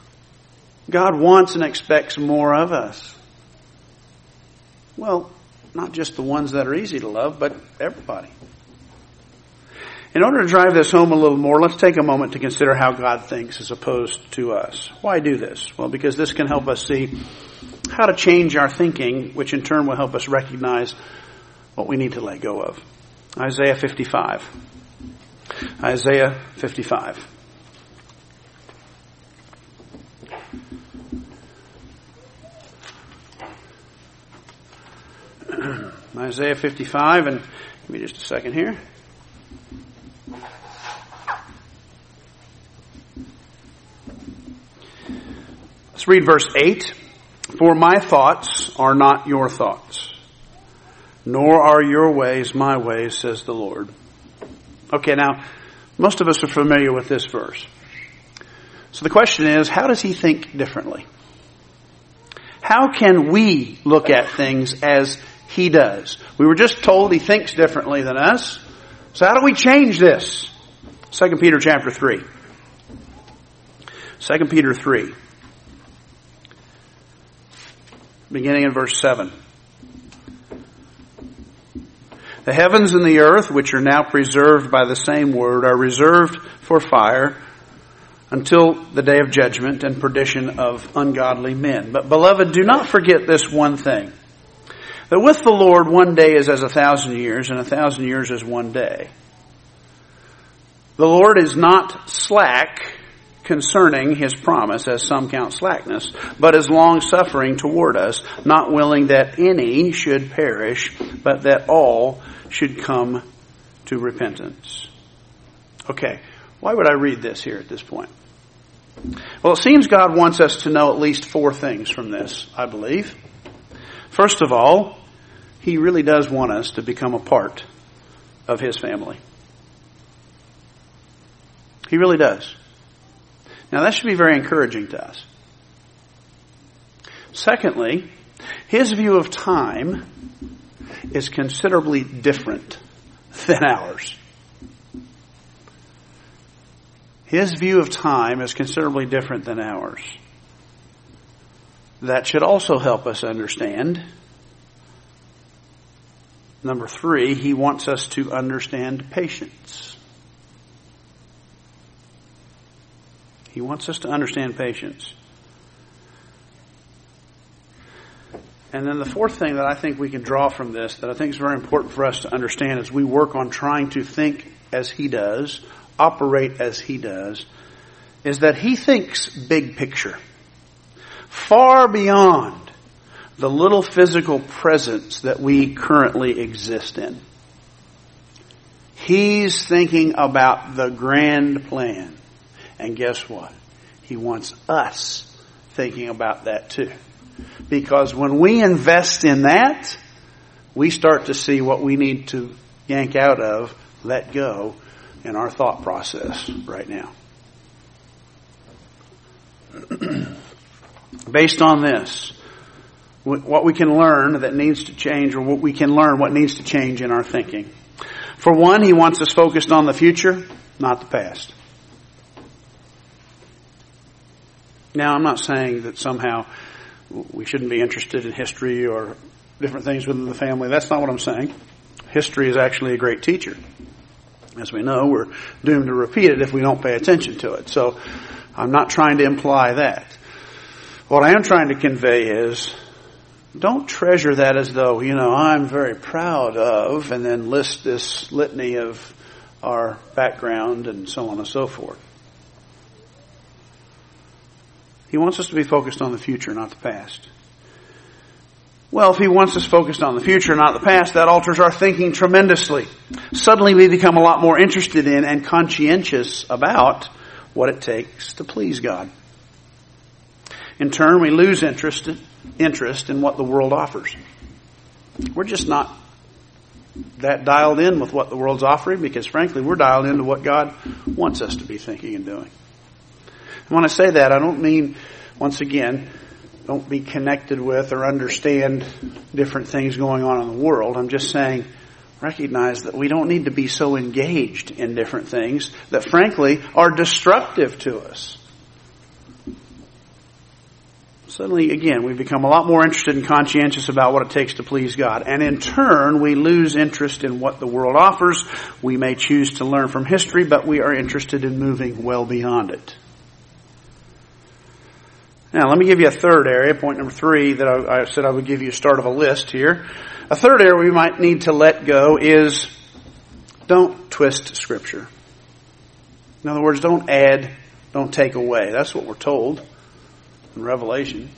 S1: God wants and expects more of us. Well, Not just the ones that are easy to love, but everybody. In order to drive this home a little more, let's take a moment to consider how God thinks as opposed to us. Why do this? Well, because this can help us see how to change our thinking, which in turn will help us recognize what we need to let go of. Isaiah fifty-five. Isaiah fifty-five. Isaiah fifty-five, and give me just a second here. Let's read verse eight. For my thoughts are not your thoughts, nor are your ways my ways, says the Lord. Okay, now, most of us are familiar with this verse. So the question is, how does he think differently? How can we look at things as he does? We were just told he thinks differently than us. So how do we change this? Second Peter chapter three. Second Peter three. Beginning in verse seven. The heavens and the earth, which are now preserved by the same word, are reserved for fire until the day of judgment and perdition of ungodly men. But beloved, do not forget this one thing, that with the Lord one day is as a thousand years, and a thousand years as one day. The Lord is not slack concerning his promise, as some count slackness, but is long-suffering toward us, not willing that any should perish, but that all should come to repentance. Okay, why would I read this here at this point? Well, it seems God wants us to know at least four things from this, I believe. First of all, he really does want us to become a part of his family. He really does. Now, that should be very encouraging to us. Secondly, his view of time is considerably different than ours. His view of time is considerably different than ours. That should also help us understand. Number three, he wants us to understand patience. He wants us to understand patience. And then the fourth thing that I think we can draw from this, that I think is very important for us to understand as we work on trying to think as he does, operate as he does, is that he thinks big picture. Far beyond the little physical presence that we currently exist in. He's thinking about the grand plan. And guess what? He wants us thinking about that too. Because when we invest in that, we start to see what we need to yank out of, let go in our thought process right now. Based on this, what we can learn that needs to change, or what we can learn what needs to change in our thinking. For one, he wants us focused on the future, not the past. Now, I'm not saying that somehow we shouldn't be interested in history or different things within the family. That's not what I'm saying. History is actually a great teacher. As we know, we're doomed to repeat it if we don't pay attention to it. So I'm not trying to imply that. What I am trying to convey is, don't treasure that as though, you know, I'm very proud of, and then list this litany of our background and so on and so forth. He wants us to be focused on the future, not the past. Well, if he wants us focused on the future, not the past, that alters our thinking tremendously. Suddenly we become a lot more interested in and conscientious about what it takes to please God. In turn, we lose interest, interest in what the world offers. We're just not that dialed in with what the world's offering because, frankly, we're dialed into what God wants us to be thinking and doing. And when I say that, I don't mean, once again, don't be connected with or understand different things going on in the world. I'm just saying, recognize that we don't need to be so engaged in different things that, frankly, are destructive to us. Suddenly, again, we become a lot more interested and conscientious about what it takes to please God. And in turn, we lose interest in what the world offers. We may choose to learn from history, but we are interested in moving well beyond it. Now, let me give you a third area, point number three, that I, I said I would give you a start of a list here. A third area we might need to let go is don't twist Scripture. In other words, don't add, don't take away. That's what we're told in Revelation.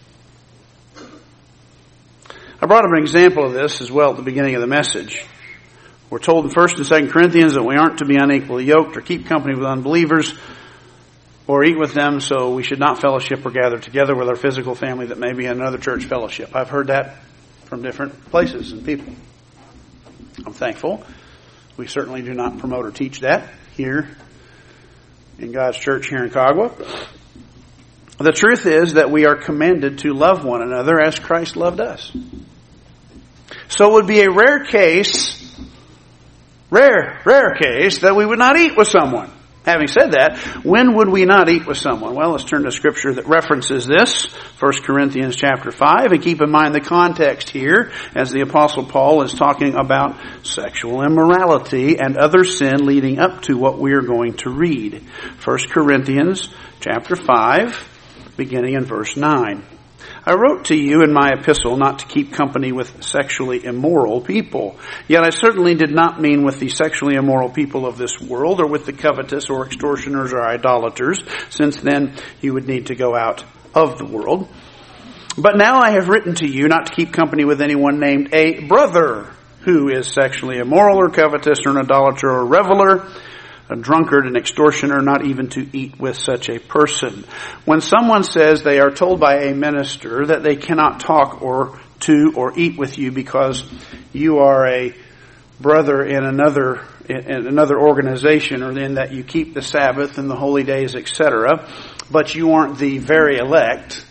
S1: I brought up an example of this as well at the beginning of the message. We're told in First and Second Corinthians that we aren't to be unequally yoked or keep company with unbelievers or eat with them, so we should not fellowship or gather together with our physical family that may be in another church fellowship. I've heard that from different places and people. I'm thankful. We certainly do not promote or teach that here in God's church here in Kagwa. The truth is that we are commanded to love one another as Christ loved us. So it would be a rare case, rare, rare case that we would not eat with someone. Having said that, when would we not eat with someone? Well, let's turn to Scripture that references this. First Corinthians chapter five. And keep in mind the context here as the Apostle Paul is talking about sexual immorality and other sin leading up to what we are going to read. First Corinthians chapter five, beginning in verse nine. I wrote to you in my epistle not to keep company with sexually immoral people. Yet I certainly did not mean with the sexually immoral people of this world or with the covetous or extortioners or idolaters, since then you would need to go out of the world. But now I have written to you not to keep company with anyone named a brother who is sexually immoral or covetous or an idolater or a reveler, a drunkard, an extortioner, not even to eat with such a person. When someone says they are told by a minister that they cannot talk or to or eat with you because you are a brother in another in another organization, or in that you keep the Sabbath and the holy days, et cetera, but you aren't the very elect,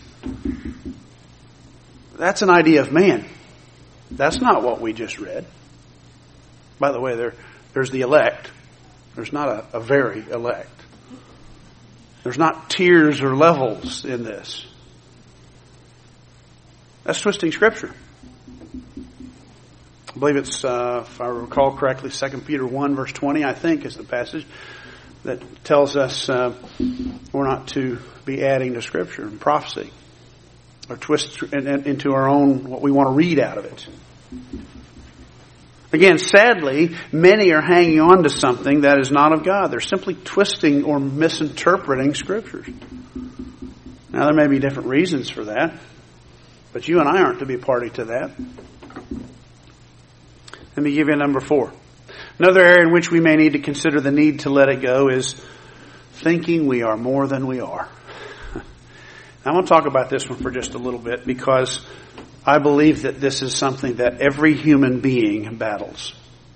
S1: that's an idea of man. That's not what we just read. By the way, there there's the elect. There's not a, a very elect. There's not tiers or levels in this. That's twisting Scripture. I believe it's, uh, if I recall correctly, Second Peter one verse twenty, I think, is the passage that tells us uh, we're not to be adding to Scripture and prophecy or twist into our own, what we want to read out of it. Again, sadly, many are hanging on to something that is not of God. They're simply twisting or misinterpreting Scriptures. Now, there may be different reasons for that, but you and I aren't to be party to that. Let me give you number four. Another area in which we may need to consider the need to let it go is thinking we are more than we are. I want to talk about this one for just a little bit because I believe that this is something that every human being battles.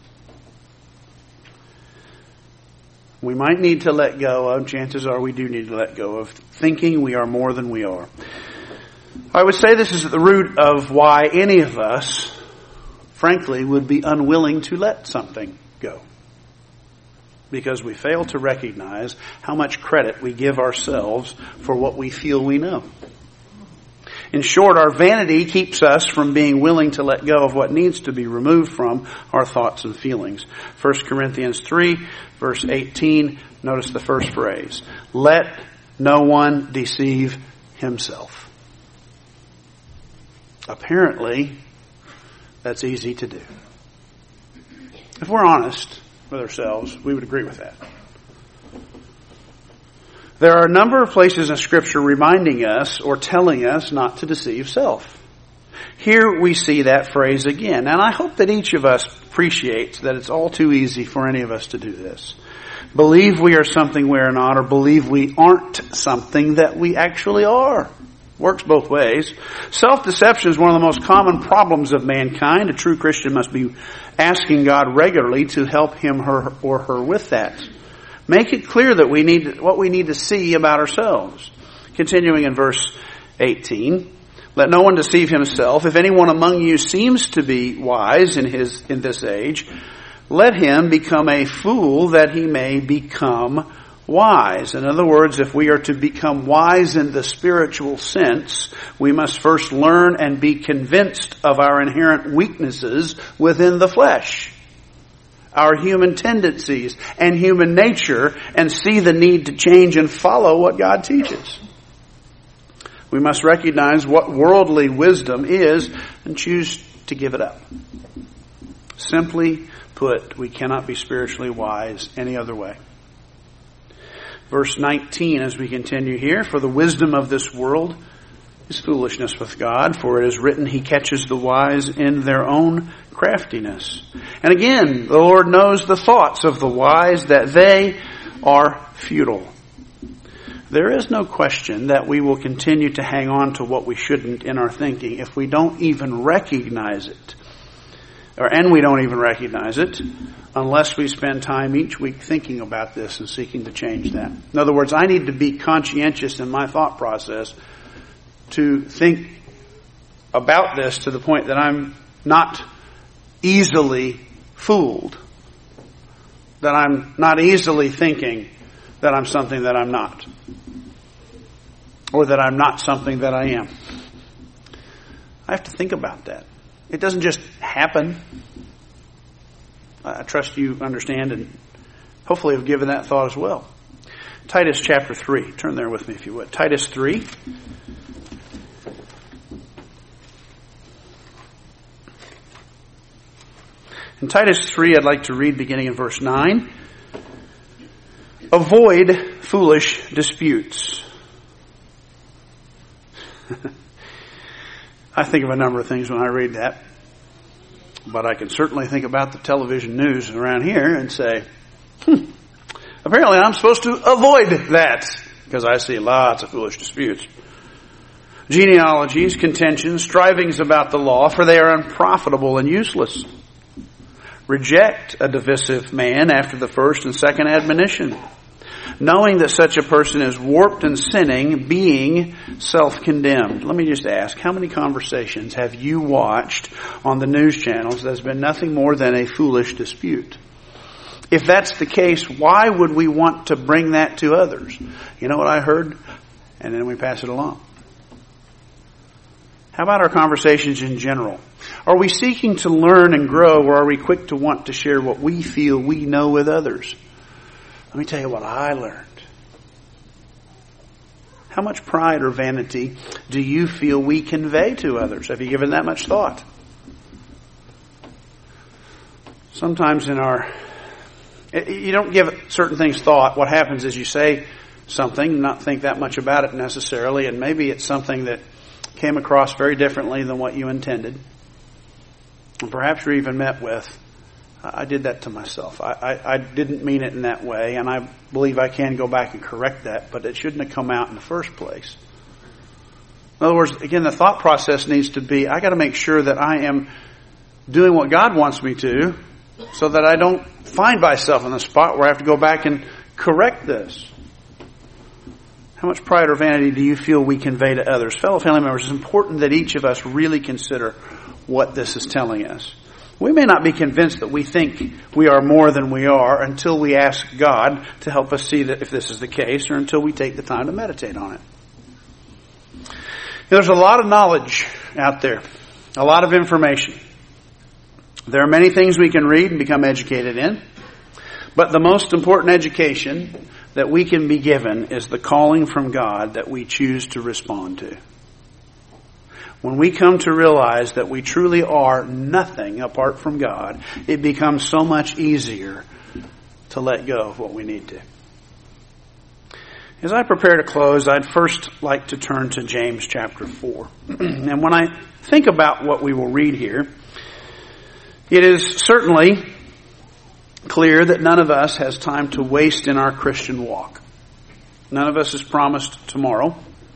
S1: We might need to let go of, chances are we do need to let go of, thinking we are more than we are. I would say this is at the root of why any of us, frankly, would be unwilling to let something go. Because we fail to recognize how much credit we give ourselves for what we feel we know. In short, our vanity keeps us from being willing to let go of what needs to be removed from our thoughts and feelings. First Corinthians three, verse eighteen, notice the first phrase. Let no one deceive himself. Apparently, that's easy to do. If we're honest with ourselves, we would agree with that. There are a number of places in Scripture reminding us or telling us not to deceive self. Here we see that phrase again. And I hope that each of us appreciates that it's all too easy for any of us to do this. Believe we are something we are not, or believe we aren't something that we actually are. Works both ways. Self-deception is one of the most common problems of mankind. A true Christian must be asking God regularly to help him her, or her with that. Make it clear that we need what we need to see about ourselves. Continuing in verse eighteen, let no one deceive himself. If anyone among you seems to be wise in his in this age, let him become a fool that he may become wise. In other words, if we are to become wise in the spiritual sense, we must first learn and be convinced of our inherent weaknesses within the flesh, our human tendencies and human nature, and see the need to change and follow what God teaches. We must recognize what worldly wisdom is and choose to give it up. Simply put, we cannot be spiritually wise any other way. Verse nineteen, as we continue here, for the wisdom of this world is foolishness with God, for it is written, He catches the wise in their own craftiness. And again, the Lord knows the thoughts of the wise, that they are futile. There is no question that we will continue to hang on to what we shouldn't in our thinking if we don't even recognize it. Or, and we don't even recognize it unless we spend time each week thinking about this and seeking to change that. In other words, I need to be conscientious in my thought process to think about this to the point that I'm not easily fooled. That I'm not easily thinking that I'm something that I'm not. Or that I'm not something that I am. I have to think about that. It doesn't just happen. I trust you understand and hopefully have given that thought as well. Titus chapter three. Turn there with me if you would. Titus three. In Titus three, I'd like to read beginning in verse nine. Avoid foolish disputes. I think of a number of things when I read that. But I can certainly think about the television news around here and say, hmm, apparently I'm supposed to avoid that because I see lots of foolish disputes. Genealogies, contentions, strivings about the law, for they are unprofitable and useless. Reject a divisive man after the first and second admonition, knowing that such a person is warped and sinning, being self-condemned. Let me just ask, how many conversations have you watched on the news channels that's been nothing more than a foolish dispute? If that's the case, why would we want to bring that to others? You know what I heard? And then we pass it along. How about our conversations in general? Are we seeking to learn and grow, or are we quick to want to share what we feel we know with others? Let me tell you what I learned. How much pride or vanity do you feel we convey to others? Have you given that much thought? Sometimes in our, you don't give certain things thought. What happens is you say something, not think that much about it necessarily, and maybe it's something that came across very differently than what you intended. And perhaps you're even met with, I did that to myself. I, I, I didn't mean it in that way, and I believe I can go back and correct that, but it shouldn't have come out in the first place. In other words, again, the thought process needs to be, I got to make sure that I am doing what God wants me to, so that I don't find myself in the spot where I have to go back and correct this. How much pride or vanity do you feel we convey to others? Fellow family members, it's important that each of us really consider what this is telling us. We may not be convinced that we think we are more than we are until we ask God to help us see that if this is the case, or until we take the time to meditate on it. There's a lot of knowledge out there, a lot of information. There are many things we can read and become educated in, but the most important education that we can be given is the calling from God that we choose to respond to. When we come to realize that we truly are nothing apart from God, it becomes so much easier to let go of what we need to. As I prepare to close, I'd first like to turn to James chapter four. And when I think about what we will read here, it is certainly clear that none of us has time to waste in our Christian walk. None of us is promised tomorrow,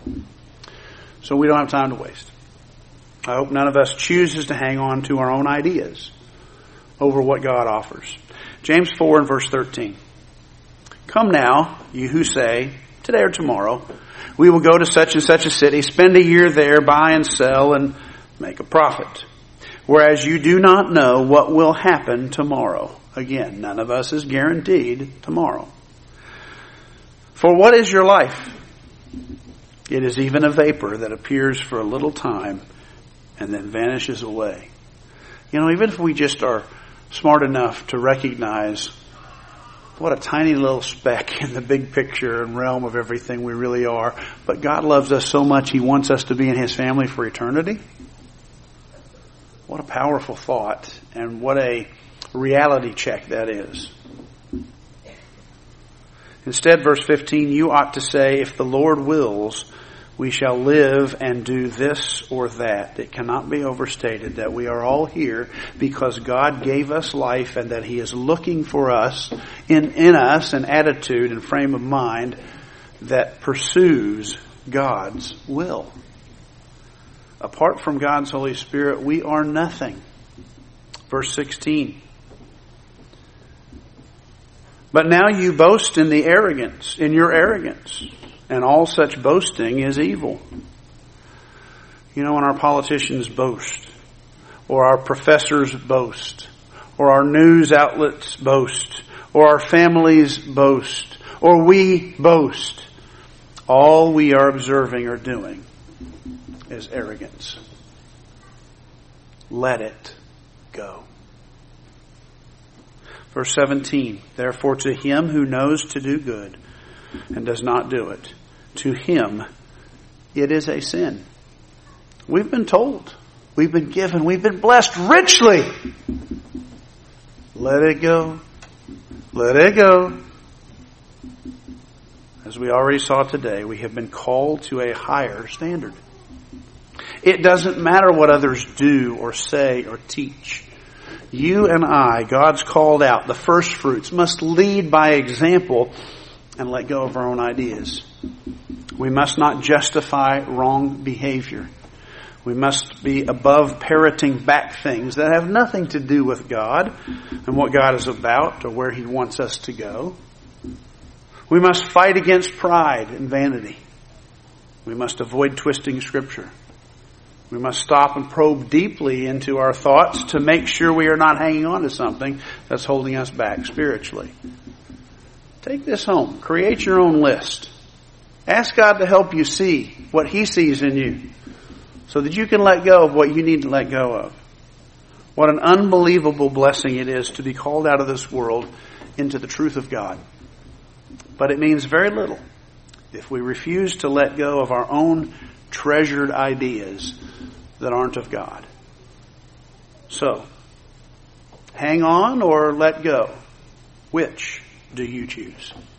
S1: so we don't have time to waste. I hope none of us chooses to hang on to our own ideas over what God offers. James four and verse thirteen. Come now, you who say, today or tomorrow, we will go to such and such a city, spend a year there, buy and sell, and make a profit. Whereas you do not know what will happen tomorrow. Again, none of us is guaranteed tomorrow. For what is your life? It is even a vapor that appears for a little time and then vanishes away. You know, even if we just are smart enough to recognize what a tiny little speck in the big picture and realm of everything we really are, but God loves us so much He wants us to be in His family for eternity. What a powerful thought, and what a reality check that is. Instead, verse fifteen, you ought to say, if the Lord wills, we shall live and do this or that. It cannot be overstated that we are all here because God gave us life and that He is looking for us, in, in us, an attitude and frame of mind that pursues God's will. Apart from God's Holy Spirit, we are nothing. Verse sixteen. But now you boast in the arrogance, in your arrogance, and all such boasting is evil. You know, when our politicians boast, or our professors boast, or our news outlets boast, or our families boast, or we boast, all we are observing or doing is arrogance. Let it go. Verse seventeen, therefore to him who knows to do good and does not do it, to him it is a sin. We've been told, we've been given, we've been blessed richly. Let it go. Let it go. As we already saw today, we have been called to a higher standard. It doesn't matter what others do or say or teach. You and I, God's called out, the first fruits, must lead by example and let go of our own ideas. We must not justify wrong behavior. We must be above parroting back things that have nothing to do with God and what God is about or where He wants us to go. We must fight against pride and vanity. We must avoid twisting Scripture. We must stop and probe deeply into our thoughts to make sure we are not hanging on to something that's holding us back spiritually. Take this home. Create your own list. Ask God to help you see what He sees in you so that you can let go of what you need to let go of. What an unbelievable blessing it is to be called out of this world into the truth of God. But it means very little if we refuse to let go of our own treasured ideas that aren't of God. So, hang on or let go? Which do you choose?